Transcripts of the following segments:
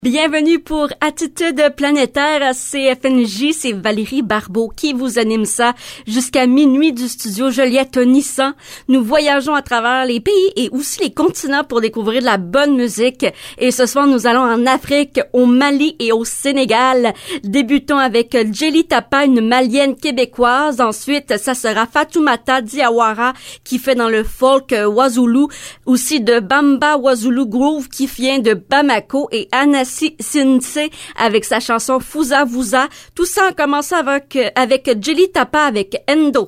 Bienvenue pour Attitude Planétaire à CFNJ, c'est Valérie Barbeau qui vous anime ça jusqu'à minuit du studio Joliette Nissan. Nous voyageons à travers les pays et aussi les continents pour découvrir de la bonne musique. Et ce soir, nous allons en Afrique, au Mali et au Sénégal. Débutons avec Djely Tapa, une malienne québécoise. Ensuite, ça sera Fatoumata Diawara qui fait dans le folk Wazulu. Aussi de Bamba Wazulu Groove qui vient de Bamako et Anassi Sinse avec sa chanson Fouza Vouza. Tout ça en commençant avec Djely Tapa avec Endo.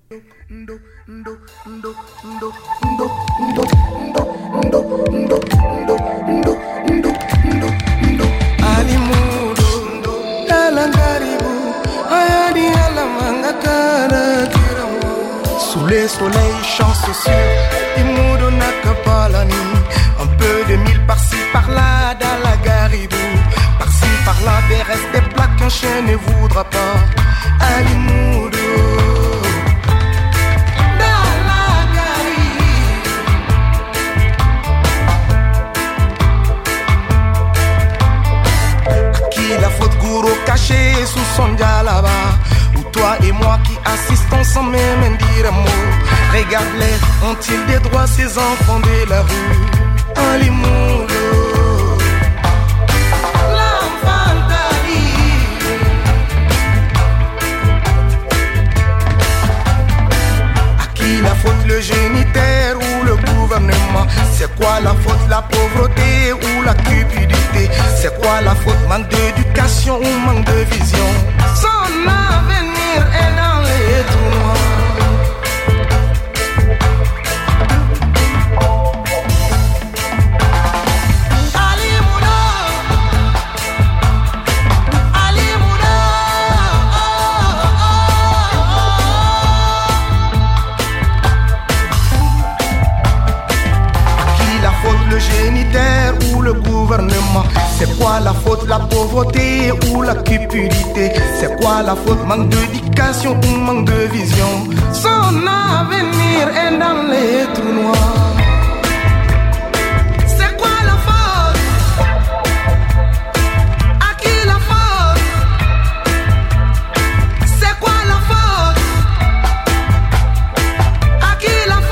Sous les soleils chance sur Imudo Nakapalani. Un peu de mille par-ci par-là dans la garibou. Par-ci par-là des restes des plaques qu'un chien ne voudra pas. Alimudo dans la garibou. À qui la faute gourou cachée sous son djallaba? Ou toi et moi qui assistons sans même dire un mot? Regarde-les, ont-ils des droits ces enfants de la rue? Alimudo, l'enfanterie. À qui la faute, le géniteur ou le gouvernement? C'est quoi la faute, la pauvreté ou la cupidité? C'est quoi la faute, manque d'éducation ou manque de vision? Son avenir est dans les trous noirs. Ou le gouvernement? C'est quoi la faute, la pauvreté ou la cupidité? C'est quoi la faute, manque d'éducation ou manque de vision? Son avenir est dans les trous noirs. C'est quoi la faute? À qui la faute? C'est quoi la faute? À qui la faute?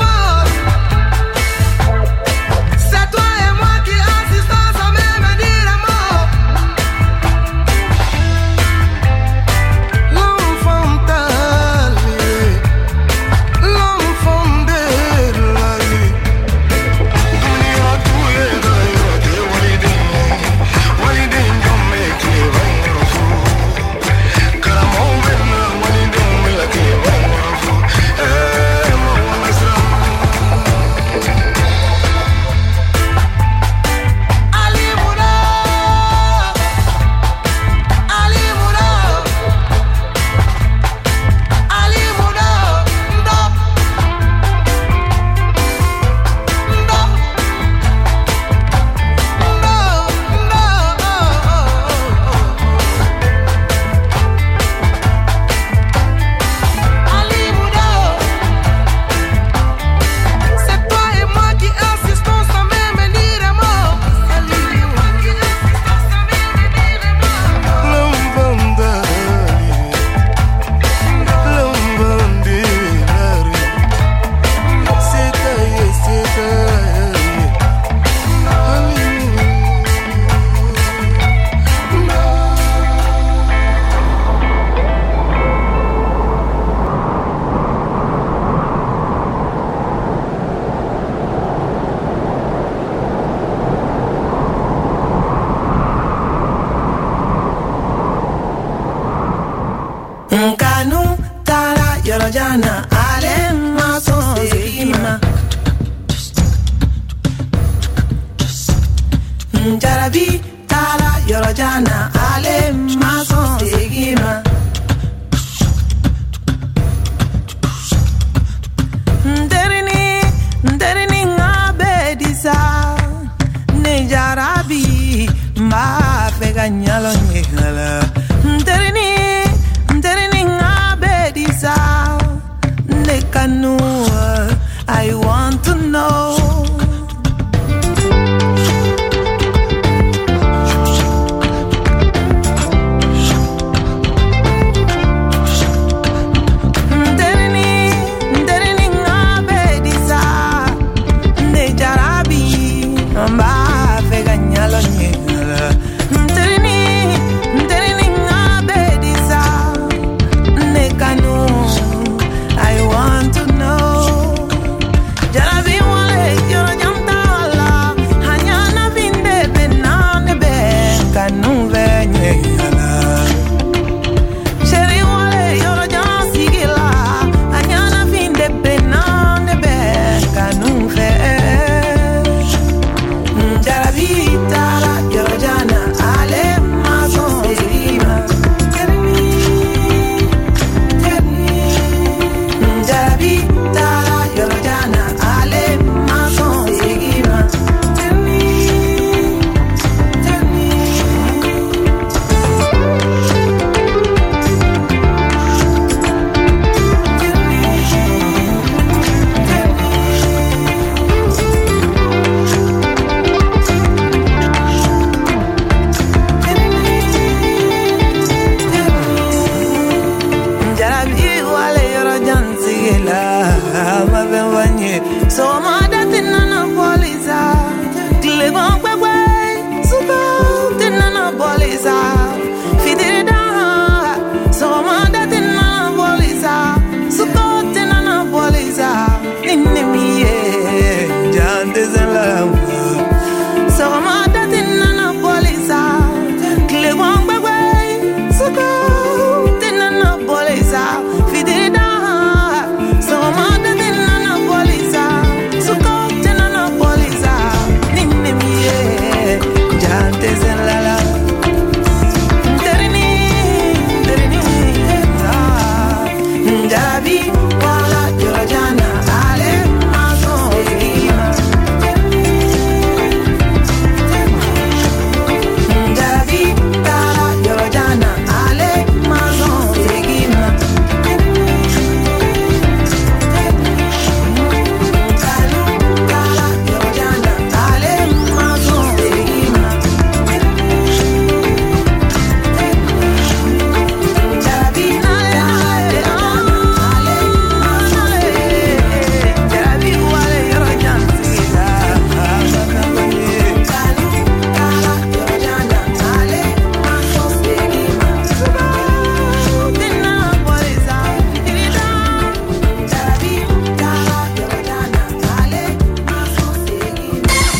I want to know.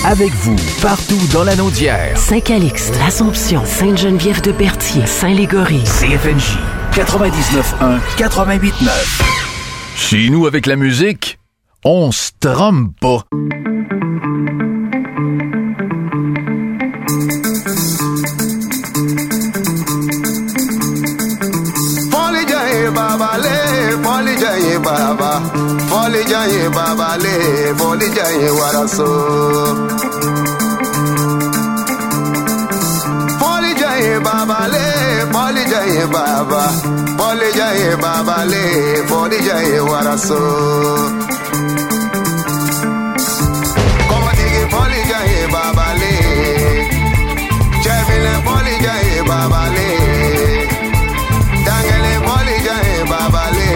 avec vous, partout dans la Naudière. Saint-Calixte, L'Assomption, Sainte-Geneviève-de-Berthier, Saint-Légory. CFNJ 99.1, 88.9. Chez nous, avec la musique, on se trompe pas. Baba, foli jaye baba le, foli jaye waraso. Foli jaye baba le, foli jaye baba, foli jaye baba le, foli jaye waraso. Como digi foli jaye baba le, chemile foli jaye baba le, dangele foli jaye baba le.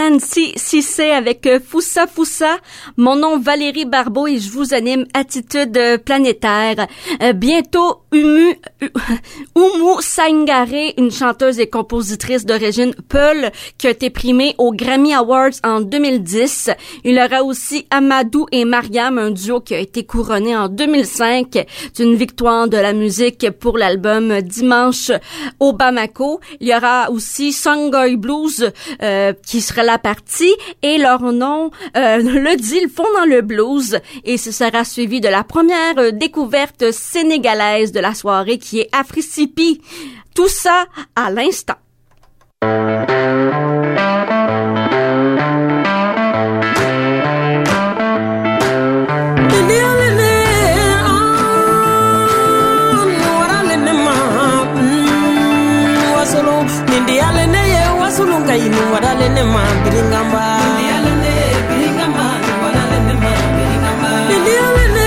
Nancy Cissé avec Foussa Foussa. Mon nom Valérie Barbeau et je vous anime Attitude planétaire. Bientôt, Oumou Sangaré, une chanteuse et compositrice d'origine Peul, qui a été primée aux Grammy Awards en 2010. Il y aura aussi Amadou et Mariam, un duo qui a été couronné en 2005 d'une victoire de la musique pour l'album Dimanche au Bamako. Il y aura aussi Songoy Blues qui sera la partie et leur nom le dit, ils font dans le blues et ce sera suivi de la première découverte sénégalaise de la soirée qui est Afrisipi. Tout ça à l'instant. Sulunga inu wadale ne ma biringamba indialene biringamba wadale ne ma biringamba indialene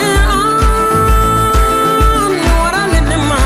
wadale ne ma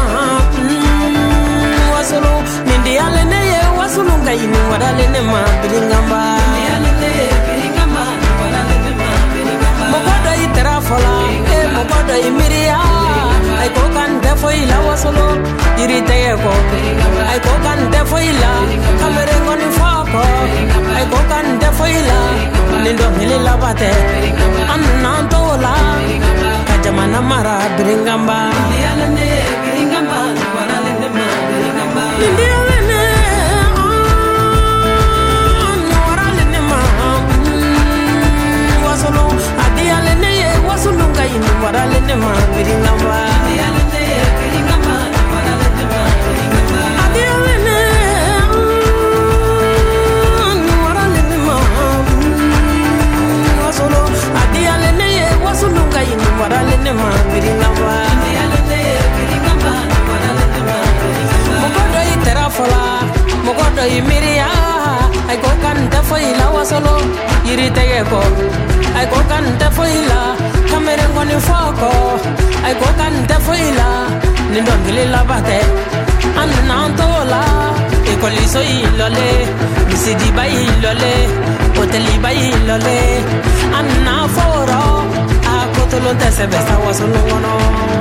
wasulu indialene ye wasulunga inu wadale ne ma biringamba indialene biringamba wadale ne ma biringamba mokodo itera fola mokodo imiria ay ko kan defo ila wasulu irite ko ay ko kan defo ila kamere ngoni foko ay ko kan defo ila nindo hilila bate anna tola kajamana mara biringamba yalane biringamba warale nema biringamba indialene warale nema wasulu adialene ye wasulu ngai warale nema biringamba yalane biringamba warale nema biringamba adialene adialene ye wasulunga yini warale ne ma biringamba adialene biringamba warale ne ma biringamba mogodo itera fola mogodo imiria ay ko kan defo ila wasolo yiri tege ko ay ko kan defo ila kamere ngoni foko ay ko kan defo ila nindo ngile labate anna tola e koliso ilole misidi bai ilole hoteli bai ilole anna foro akotolon tese besa wasolo wono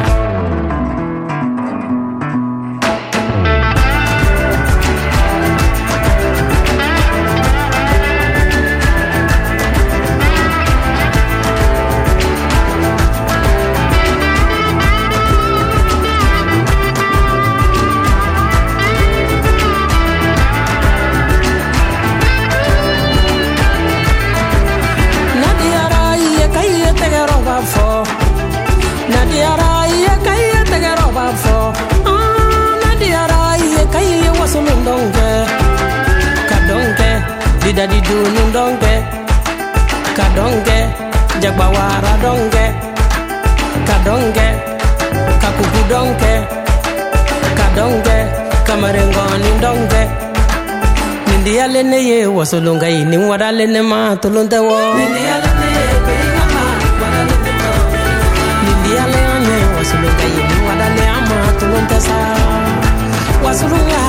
Dadi du nundonge kadonge jagbawara donge kadonge kakuku donge kadonge kamarengoni donge nindialene ye wasolonga ini wadalene ma tolonte wo nindialene beingama wadalene ma nindialene wasolonga ini wadale ama tolonte sa wasolonga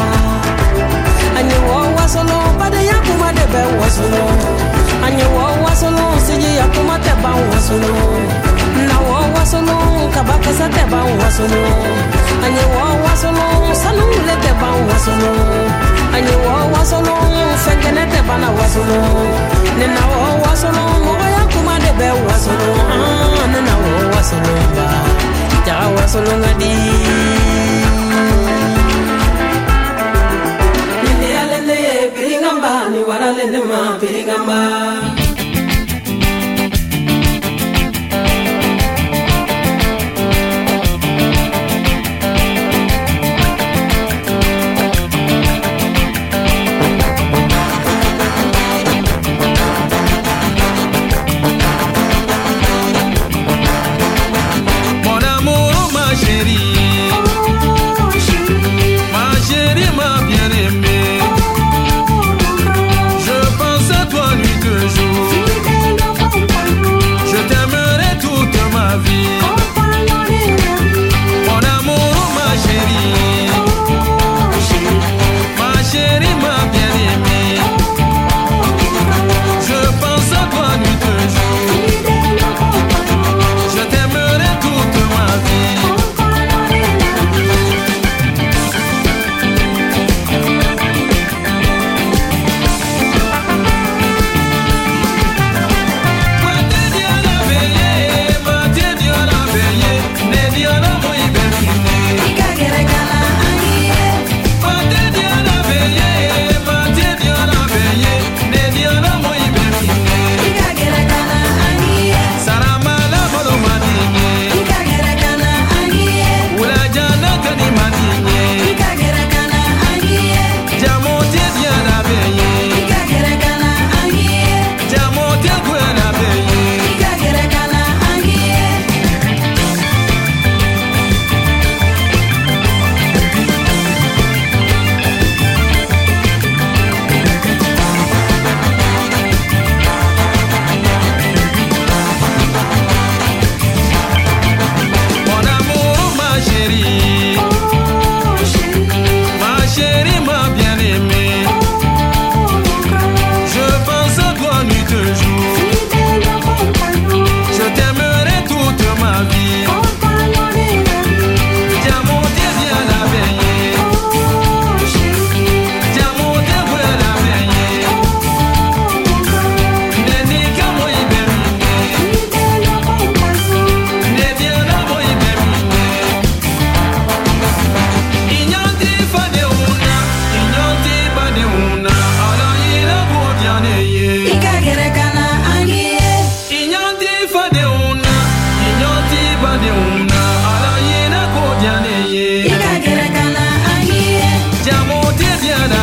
anyi wo wasolo bade yakuma de be wasolo anyi wo wasolo siji yakuma te ba wasolo na wo wasolo kabaka sa te ba wasolo anyi wo wasolo sanu le te ba wasolo anyi wo wasolo fengene te ba na wasolo ne na wo wasolo mo yakuma de be wasolo ne na wo wasolo ba ta wasolo ngadi biringamba ni warale nema biringamba Mon amour ma chérie, ma chérie ma bien-aimée, je pense à toi nuit que jour, je t'aimerai toute ma vie. 'Cause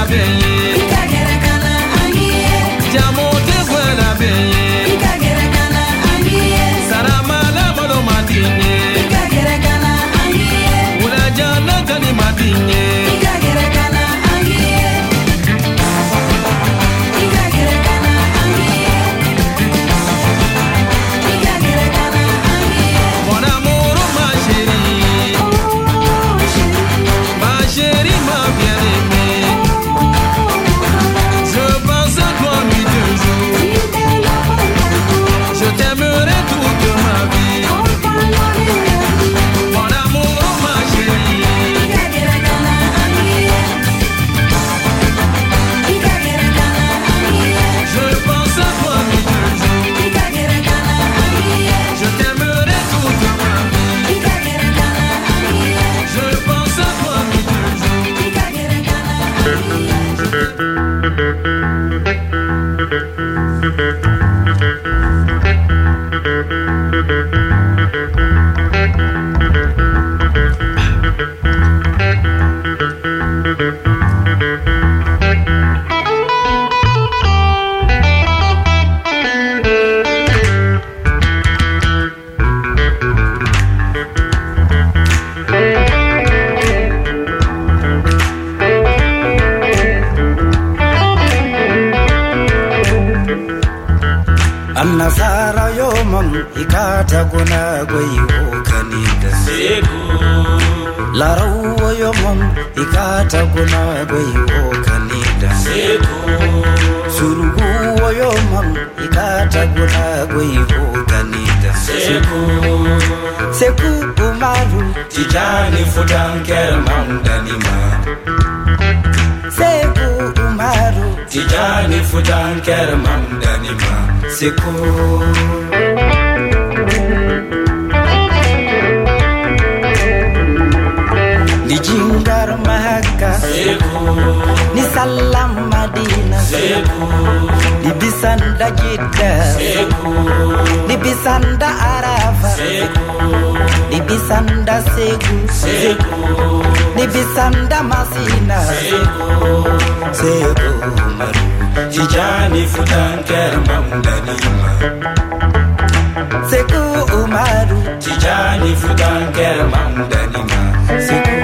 Annasara yomam ikata guna gwayo kanida seku Larawa yomam ikata guna gwayo kanida seku Surugu yomam ikata guna gwayo kanida seku Seku umaru tijani fudan kermam danima Seku umaru tijani fudan kermam danima Seku Ni jingar Mahaka Seku Ni salam Madina Seku Ni bisanda Jeddah Seku Ni bisanda Arafah Seku Ni bisanda Segu Seku Ni bisanda Masina Seku Seku Maru Tijani fudan kermam danima Seku Umaru Tijani fudan kermam danima Seku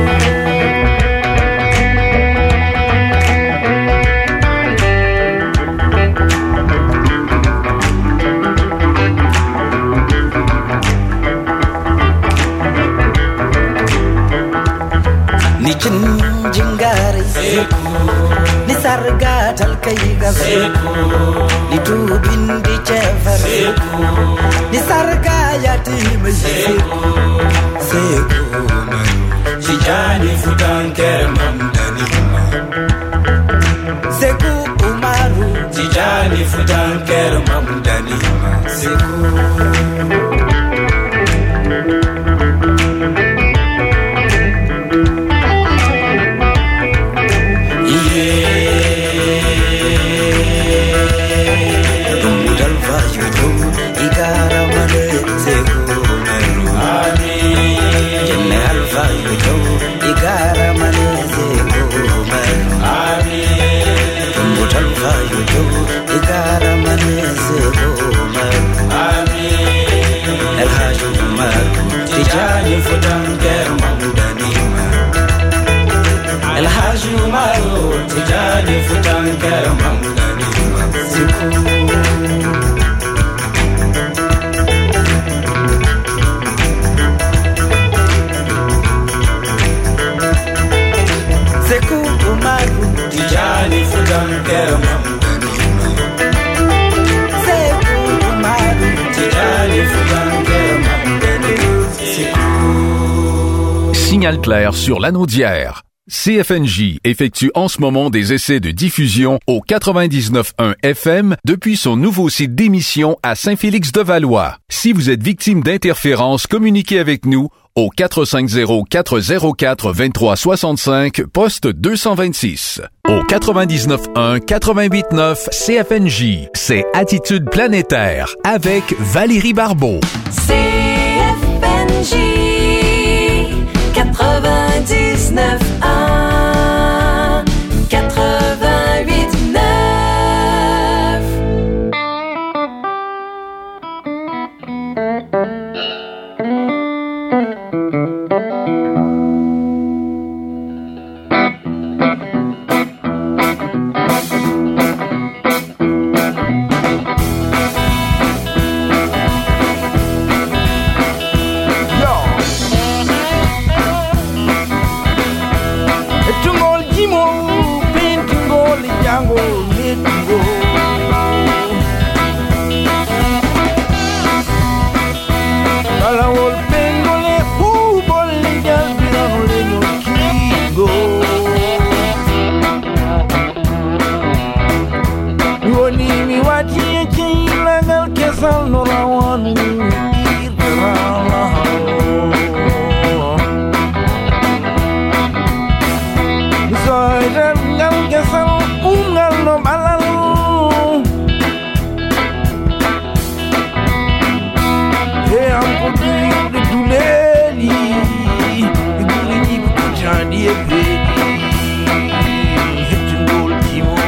Ni jinjingari Seku Ni sarga talkaiga Seku Ni tubin di chever Seku Ni sarga yatim Seku Seku Maru Tijani fudan kermam danima Seku Umaru Tijani fudan kermam danima Seku Tijani fudan kermam danima El Haji Umaru Tijani fudan kermam danima Seku Seku Umaru Tijani fudan kermam danima Seku Umaru Tijani fudan kermam danima Signal clair sur l'anneau d'hier. CFNJ effectue en ce moment des essais de diffusion au 99.1 FM depuis son nouveau site d'émission à Saint-Félix-de-Valois. Si vous êtes victime d'interférences, communiquez avec nous au 450-404-2365, poste 226. Au 99.1, 88.9 CFNJ, c'est Attitude planétaire avec Valérie Barbeau. CFNJ 99.1 99.1 ngal gesal ngal no balal e am ko di duleli guri ni ko jandi e vedi hetngol jimo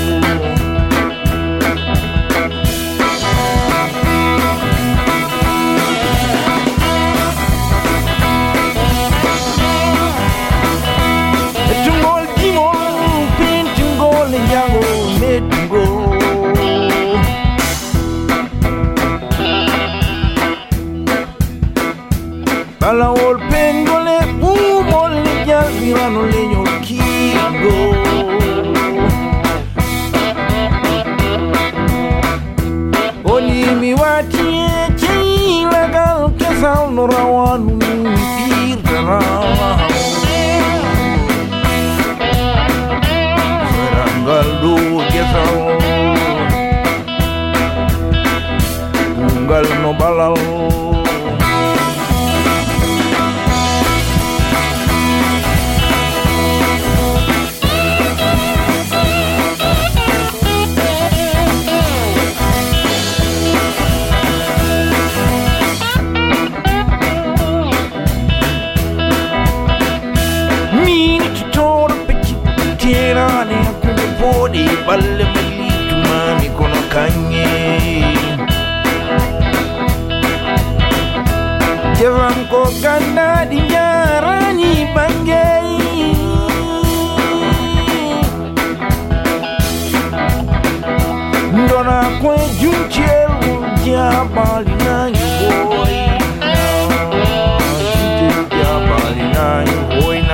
hetngol jimo pintngol yango medgo Balawol pengole umol jalvirano leño kigo Oni mi wati chilagal kesal no rawanu irgara Serangal do kesal Unggal no balal Bodi balle malitu mami kono kanye Jevan ko ganda di jarani bangei Ndona kwe junchel jabali nanyi boy Junchel jabali nanyi boy na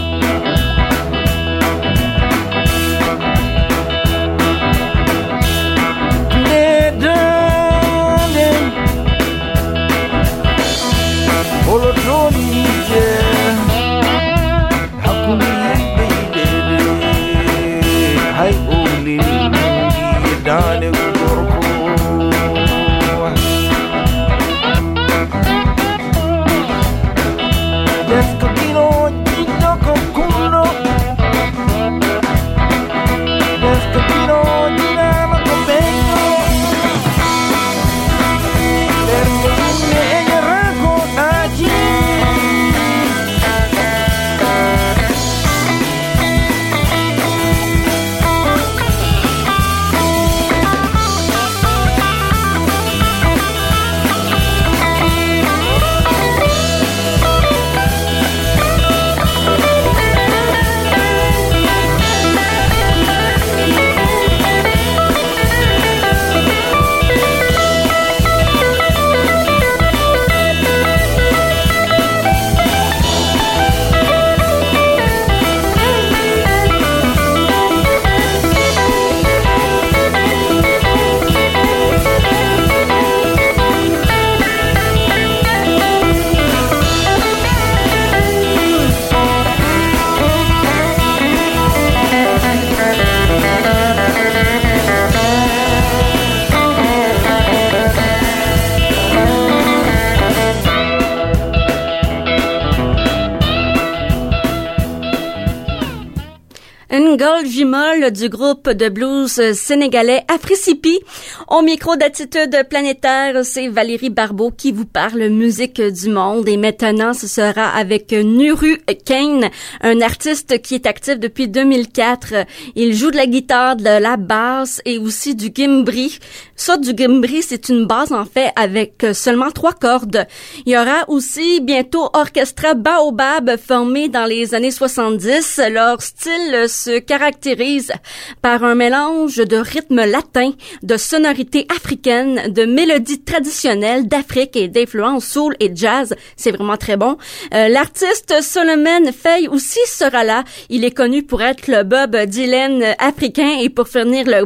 Ngol Jimol du groupe de blues sénégalais Africipi. Au micro d'Attitude planétaire, c'est Valérie Barbeau qui vous parle musique du monde. Et maintenant, ce sera avec Nuru Kane, un artiste qui est actif depuis 2004. Il joue de la guitare, de la basse et aussi du gimbri. Ça, du gimbri, c'est une basse en fait avec seulement 3 cordes. Il y aura aussi bientôt Orchestra Baobab formé dans les années 70. Leur style se caractérise par un mélange de rythme latin, de sonorités africaines, de mélodies traditionnelles d'Afrique et d'influences soul et jazz. C'est vraiment très bon. L'artiste Solomon Faye aussi sera là. Il est connu pour être le Bob Dylan africain et pour fournir le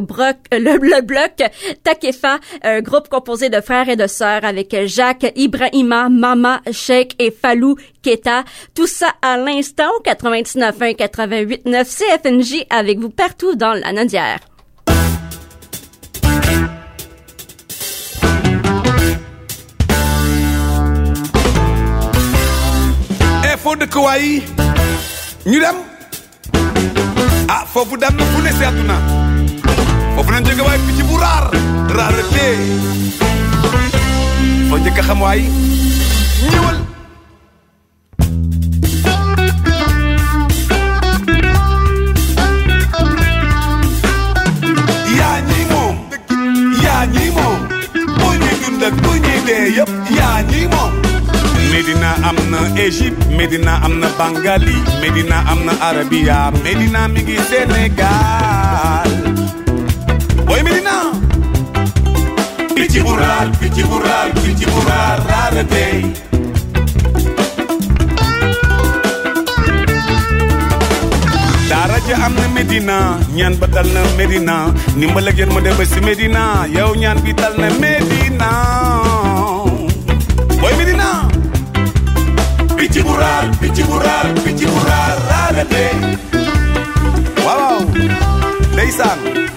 bloc Takefa, un groupe composé de frères et de sœurs avec Jacques Ibrahima, Mama, Sheikh et Fallou Keita. Tout ça à l'instant au 99.1, 88.9 CFNJ avec vous partout dans la Nodière. Info de Kawaii, ñu dem foofu dem na fu ne si àdduna foofu nañ jóge waay picc bu rareté foo njëkk a xam waay ñëwal yaa ñi moom bu ñuy dund ak bu ñuy dee yëpp yaa ñi moom Medina am na Égypte Medina am na Bangali Medina am na Arabia Medina mi ngi Sénégal boy Medina picc bu raar rareté daara ja am na Medina ñaan ba dal na Medina ndimbal ak yéen ma dem ba si Medina yow ñaan bi dal na Medina boy Medina picc bu raar rareté waaw ndeysaan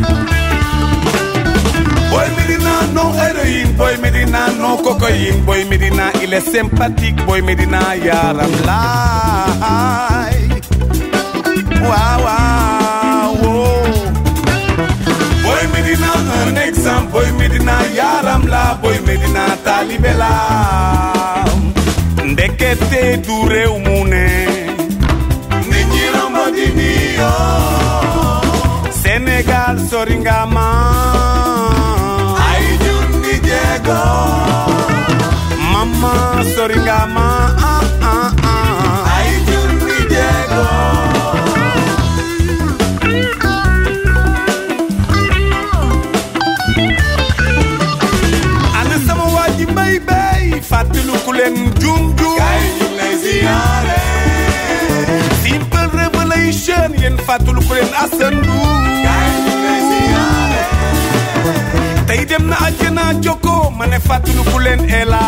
boy Medina non héroïne boy Medina non cocaïne boy Medina il est sympathique boy Medina yaram laay waaw boy Medina un exemple boy Medina yaram la boy Medina talibé la ndekete du réew mu ne nit ñi romb di niyo Sénégal sori nga ma ay junni jéego mama sori nga ma ay junni jéego fàttelu ku leen jum gaay ñu lay ziyaare Simple Revelation yéen fàttelu ku leen asandu gaay ñu lay ziyaare tey dem na àjjana joko ma ne fàttelu ku leen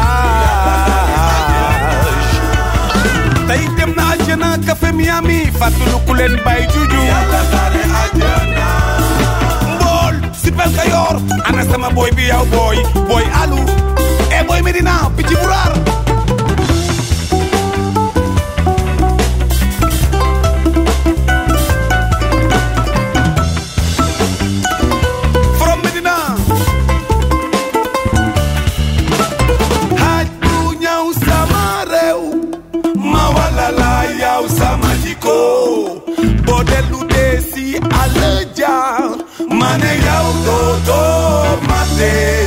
Elage tey dem na àjjana Café Miami fàttelu ku leen Bay Juju yàlla xaare àjjana mbool Sipel Kayor ana sama boy bi yow boy alu boy Medina picc bu raar from Medina haaj bu ñëw sama réew ma wala la yow sama jikko boo dellu dee si àll ja ma ne yow dootoo ma tey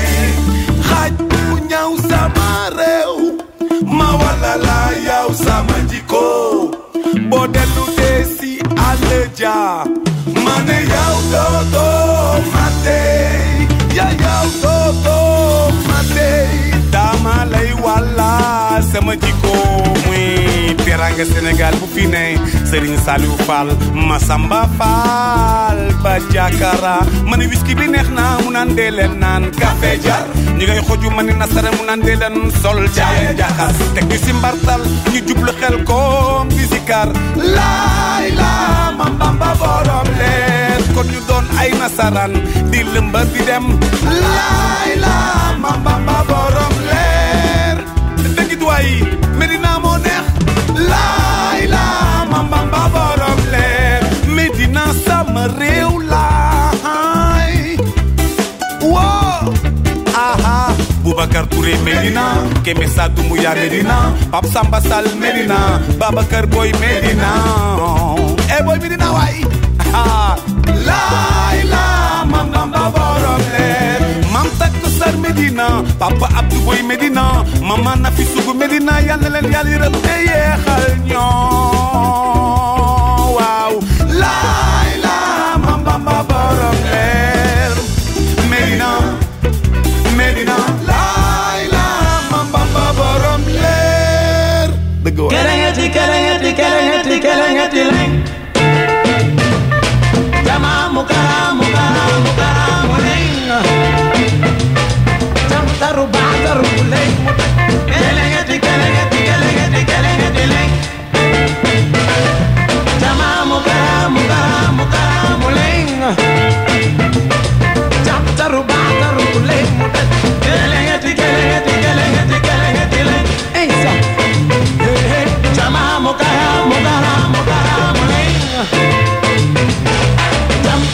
ma wala la yow sama jikko boo dellu dee si àll ja ma ne yow dootoo ma tey yow dootoo ma tey dama lay wala sama jikko muy teranga Sénégal bu fi ne Serigne Saliou Fall Massamba Fall ba Jakara ma ne whisky bi neex na mu naan dee leen naan café jar ñi ngay xoju ma ne nasara mu naan dee leen sol caaya jaxas teg ñu si mbartal ñu jublu xel koom di zikar laay la mam Bamba borom leer kon ñu doon ay nasaraan di lëmba di dem laay la mam Bamba borom leer dëgg duwaay Medina moo neex laay la mam Bamba borom leer Medina sama réew laay woo aha Boubacar Touré Medina Keme Sadou Mouya Medina Pape Samba Sall Medina Babacar Boy Medina boy Medina waay laay la mam Bamba borom leer mam takk sar Medina Papa Abdou Boy Medina mama Nafi Sougou Medina yàlla leen yàlla yërëm te yeexal ñoo waaw laay la mam Bamba borom leer Medina laay la mam Bamba borom leer dëgg wa kerengeti leng jama mukaramu leng jam taru leng kerengeti leng jama mukaramu leng jam taru leng kerengeti leng jama mukaramu leng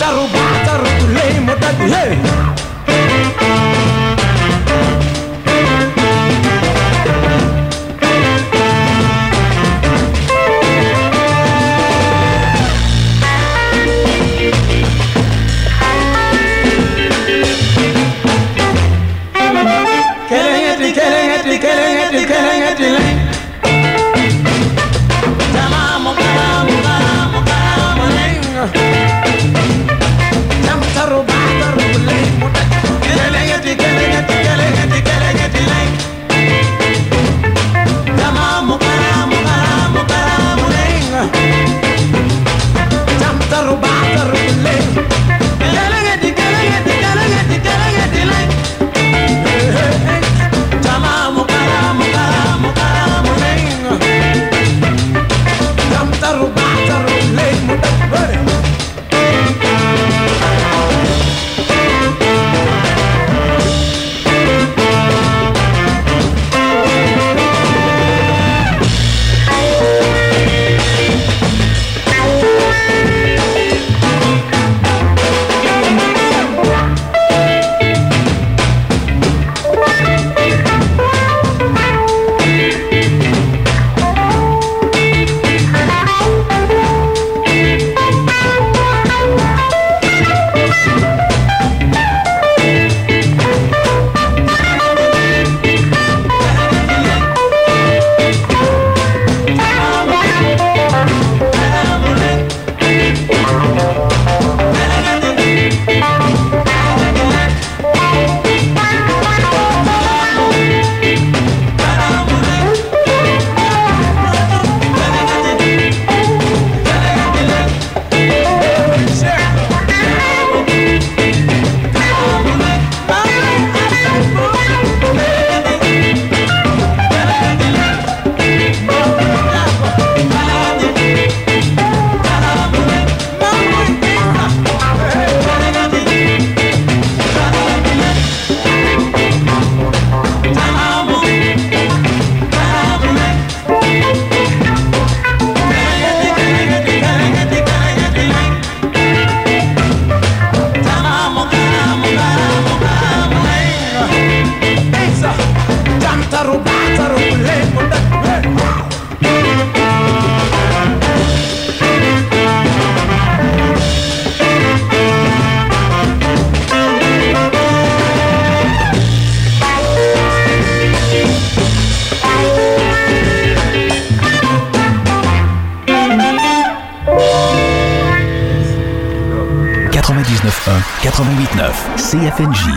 88.9 CFNJ.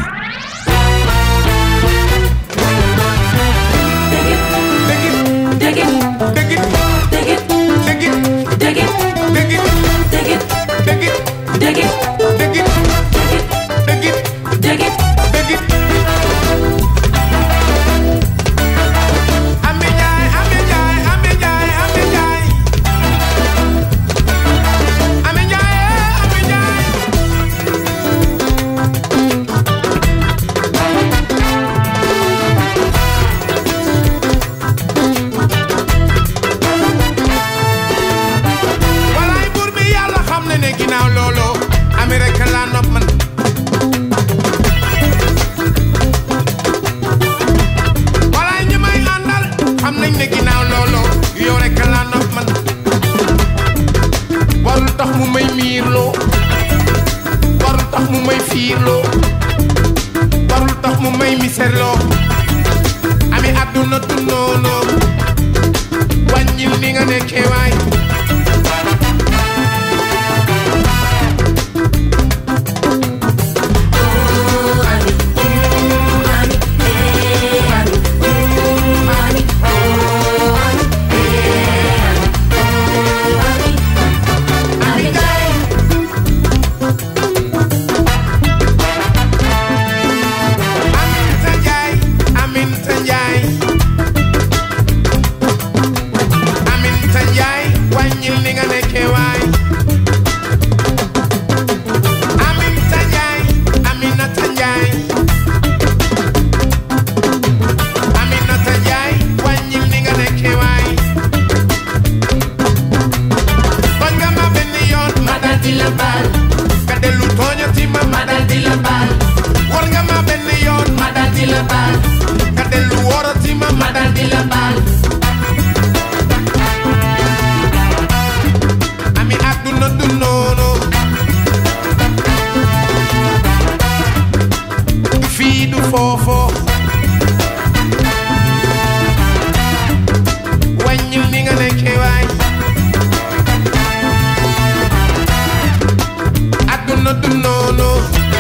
dellu tooñati ma ma dal di la baal war nga ma benn yoon ma dal di la baal nga dellu worati ma ma dal di la baal ami àdduna du noonu fii du foofo wàññil ni nga nekkee waay àdduna du noonu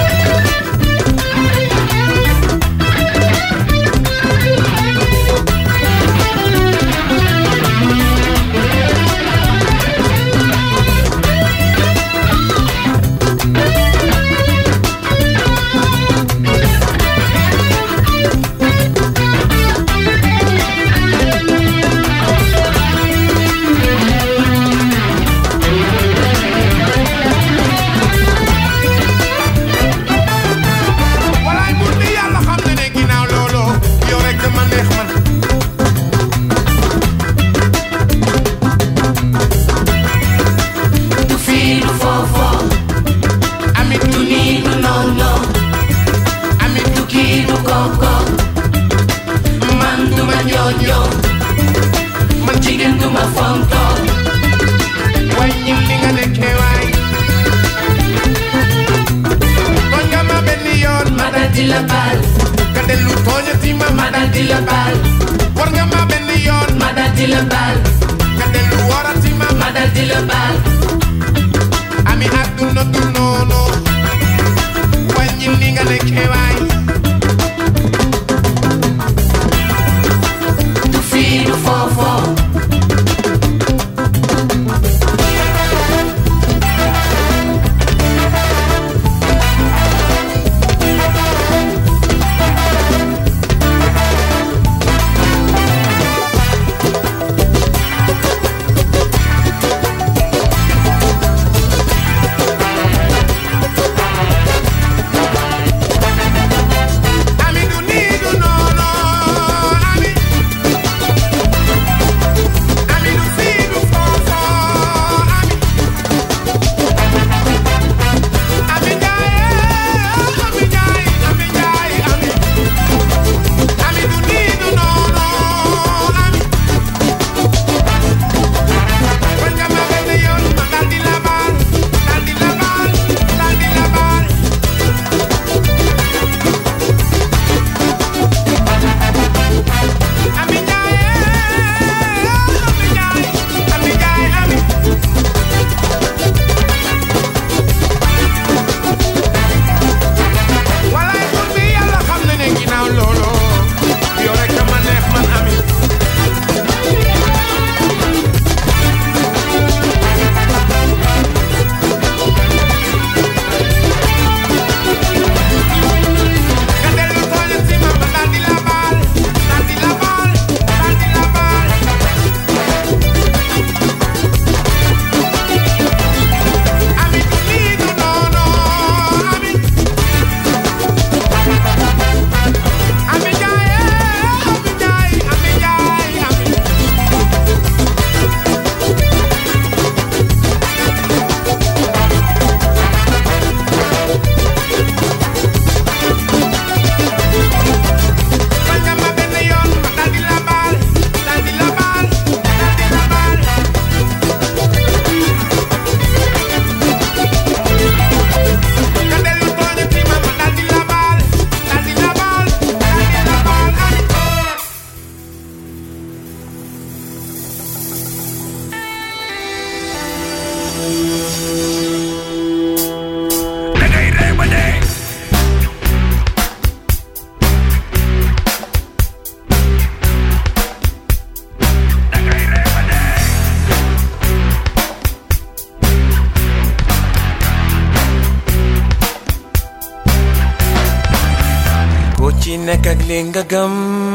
ci nekk ak li nga gëm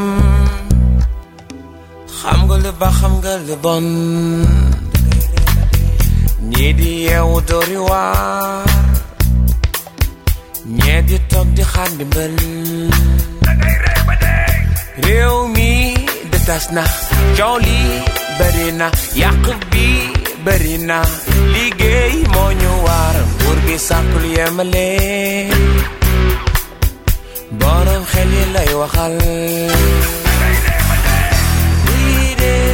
xam nga lu baax xam nga lu bon ñii di yeewu doori waar ñee di toog di xaar ndimbal réew mi de tas na coow li bari na yàq bi bari na liggéey moo ñu war bu buur bi sàkkul yemale borom xel yi lay waxal lii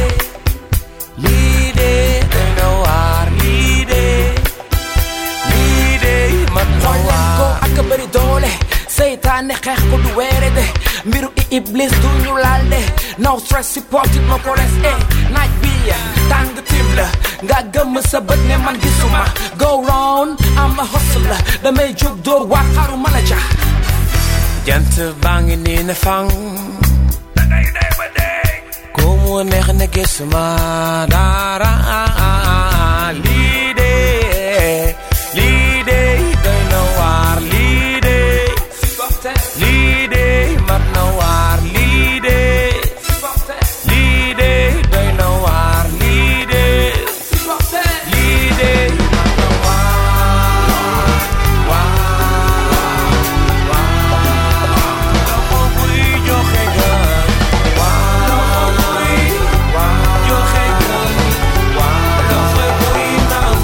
de doy na waar lii de mat na waar ko ak bëri doole seytaane xeex ko du weere de mbiru iblis du ñu laal de no stress si portit ma ko res naaj bi tàng tim la nga gëm sa bët ne man gisuma go round I'm a hustler damay jóg door waa xaru mën a jax jant baa ngi nii ne fang ku mu neex ne gisuma dara lii de doy na waar lii de mat na waar lii de doy na waar lii de mat na waar buy joxe gan joxe gan loxo buy nam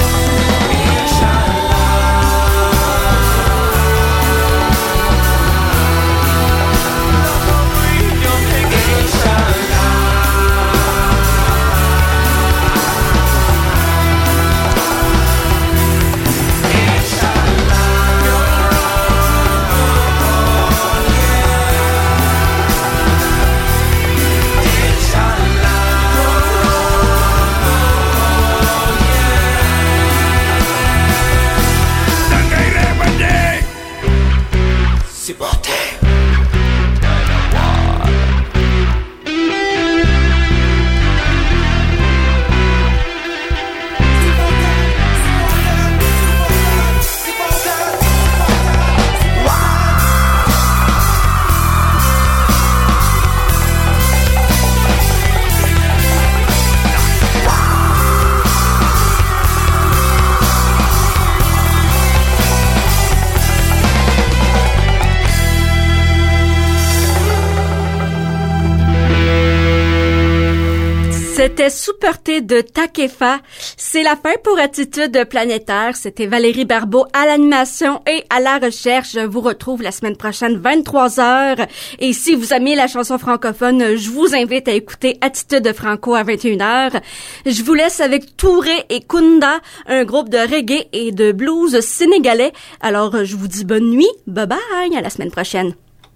C'était Souperté de Takefa. C'est la fin pour Attitude planétaire. C'était Valérie Barbeau à l'animation et à la recherche. Je vous retrouve la semaine prochaine, 23h. Et si vous aimez la chanson francophone, je vous invite à écouter Attitude Franco à 21h. Je vous laisse avec Touré et Kunda, un groupe de reggae et de blues sénégalais. Alors, je vous dis bonne nuit. Bye bye. À la semaine prochaine.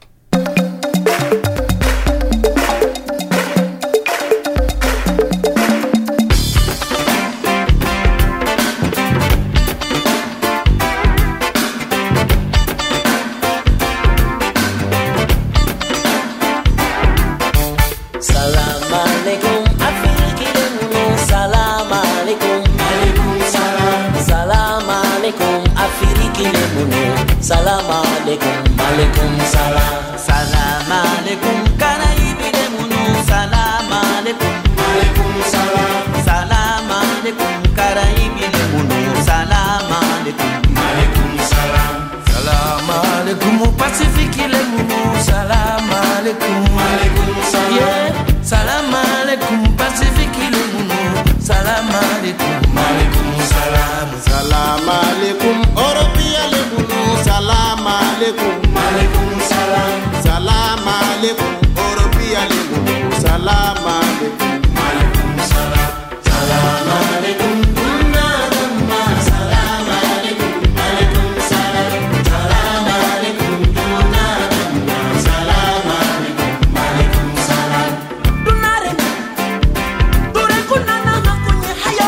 Salam alaikum, alaikum salam. Salam alaikum, Karaïbi de Mounou. Salam alaikum, alaikum salam. Salam alaikum, Karaïbi de Mounou. Salam alaikum, alaikum salam. Salam alaikum, Pacifique de Mounou. Salam alaikum, alaikum salam. Yeah. Salam alaikum, Pacifique de Mounou. Salam alaikum, alaikum salam. Salam alaikum, Européen de Mounou. Salam alaikum, alaikum salam. Salam alaikum, Européen de Mounou. Salam alaikum, alaikum salam. Salam alaikum, Dunadama. Salam alaikum, alaikum salam. Salam alaikum, Dunadama. Salam alaikum, alaikum salam. Dunare, dure kunana makunye hayo.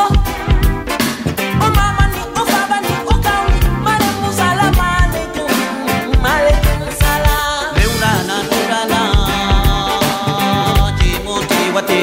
O mama ni, o baba ni, o kawi, maremu salam alaikum, alaikum salam. Leuna na turana, Timoti wate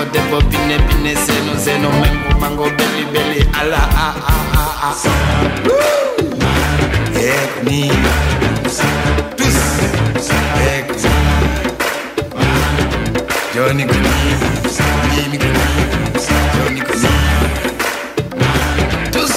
debo pine pine seno mango belly ala Ekni tous Ekni Johnny Kuni Johnny Kuni tous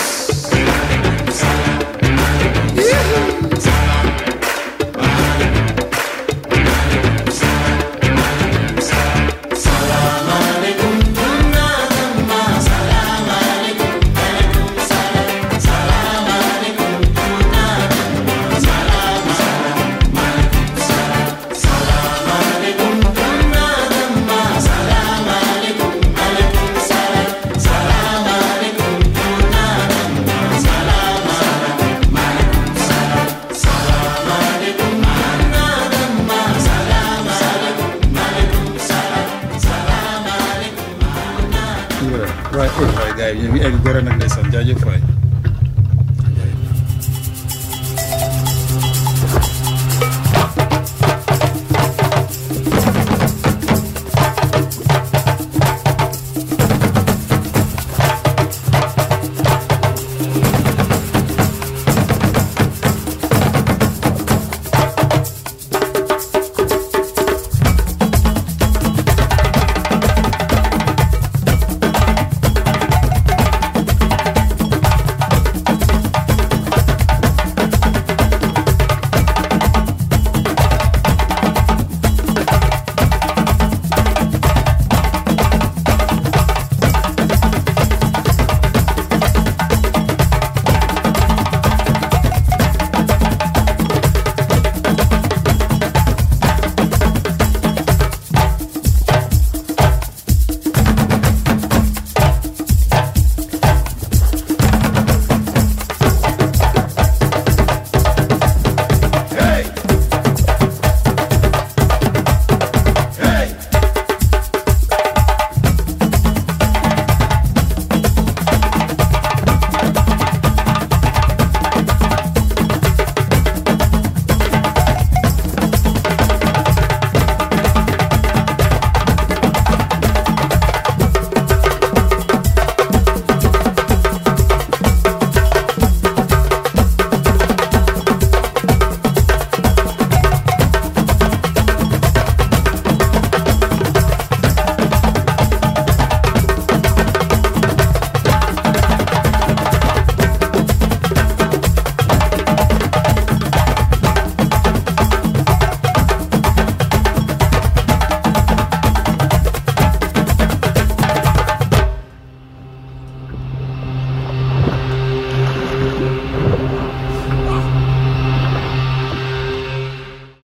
Right, guys. You egg gore nag ndeysaan jaajëf waay